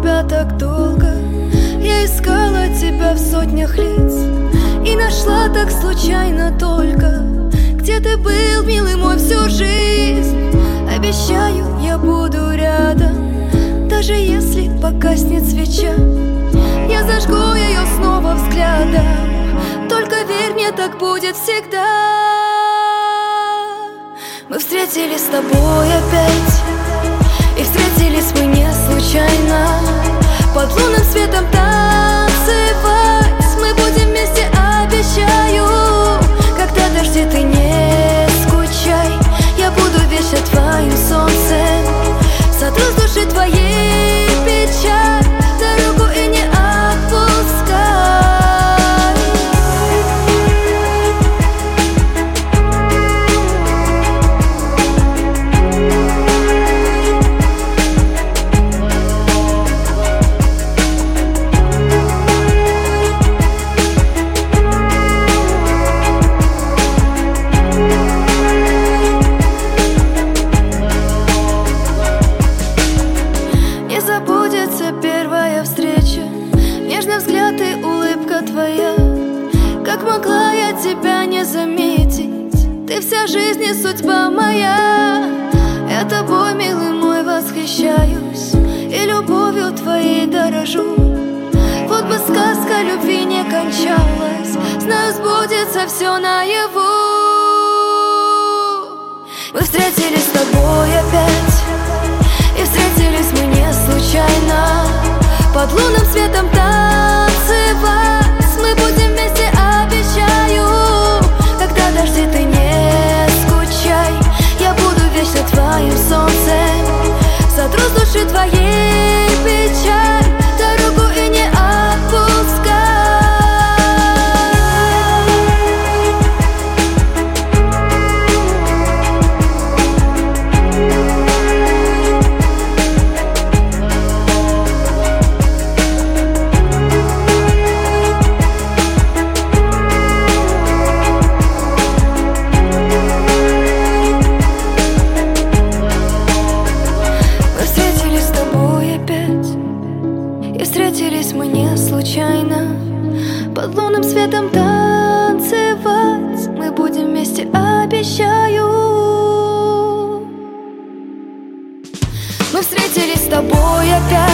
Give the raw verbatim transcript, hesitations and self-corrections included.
тебя так долго. Я искала тебя в сотнях лиц и нашла так случайно только. Где ты был, милый мой, всю жизнь? Обещаю, я буду рядом, даже если погаснет свеча. Я зажгу ее снова взглядом, только верь мне, так будет всегда. Мы встретились с тобой опять, и встретились мы не случайно. Под лунным светом танцевать мы будем вместе, обещаю. Когда дожди, ты не скучай, я буду вечно твоим солнцем. Сотру с души твоей печаль, дорогу и не отпускай. Забудется первая встреча, нежный взгляд и улыбка твоя. Как могла я тебя не заметить? Ты вся жизнь и судьба моя. Я тобой, милый мой, восхищаюсь и любовью твоей дорожу. Вот бы сказка любви не кончалась, знаю, сбудется все наяву. Мы встретились с тобой опять, и встретились мы не случайно. Под лунным светом танцевать мы будем вместе, обещаю. Когда дожди, ты не скучай, я буду вечно твоим солнцем. Сотру с души твоей печаль, дорогу и не отпускай. Встретились мы не случайно. Под лунным светом танцевать мы будем вместе, обещаю. Мы встретились с тобой опять,